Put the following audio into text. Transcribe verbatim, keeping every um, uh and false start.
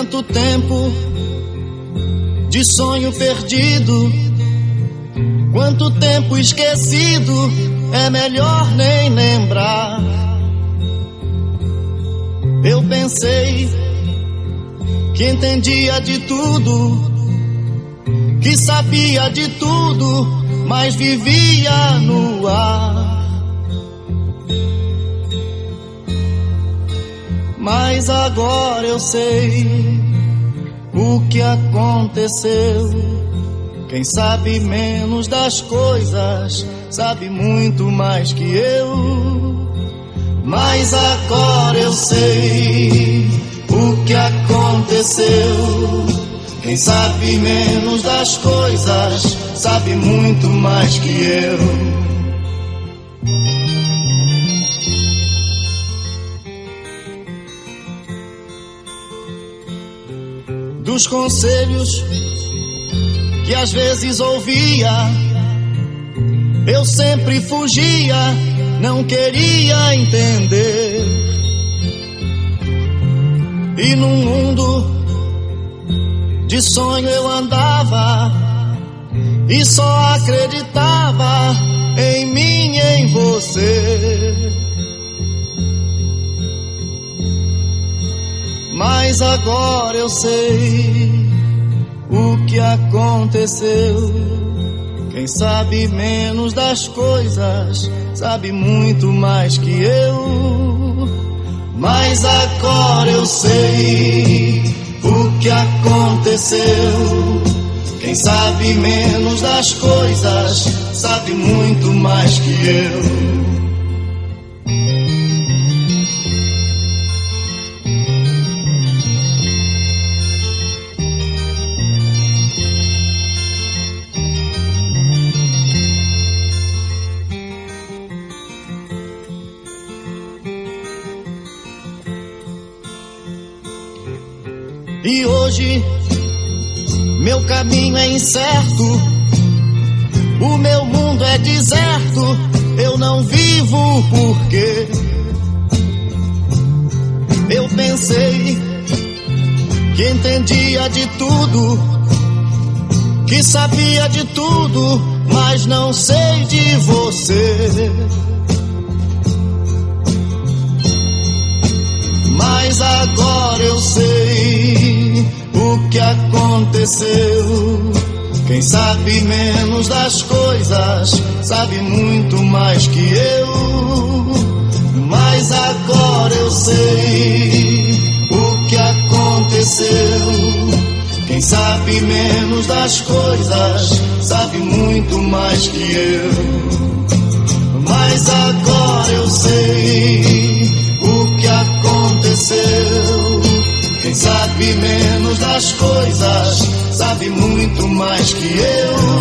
Quanto tempo de sonho perdido, quanto tempo esquecido, é melhor nem lembrar. Eu pensei que entendia de tudo, que sabia de tudo, mas vivia no ar. Mas agora eu sei o que aconteceu. Quem sabe menos das coisas sabe muito mais que eu. Mas agora eu sei o que aconteceu. Quem sabe menos das coisas sabe muito mais que eu. Dos conselhos que às vezes ouvia, eu sempre fugia, não queria entender. E num mundo de sonho eu andava e só acreditava em mim e em você. Mas agora eu sei o que aconteceu. Quem sabe menos das coisas sabe muito mais que eu. Mas agora eu sei o que aconteceu. Quem sabe menos das coisas sabe muito mais que eu. E hoje meu caminho é incerto, o meu mundo é deserto, eu não vivo porque eu pensei que entendia de tudo, que sabia de tudo, mas não sei de você. Mas agora eu sei o que aconteceu. Quem sabe menos das coisas sabe muito mais que eu. Mas agora eu sei o que aconteceu. Quem sabe menos das coisas sabe muito mais que eu. Mas agora eu sei o que aconteceu. Quem sabe menos das coisas sabe muito mais que eu.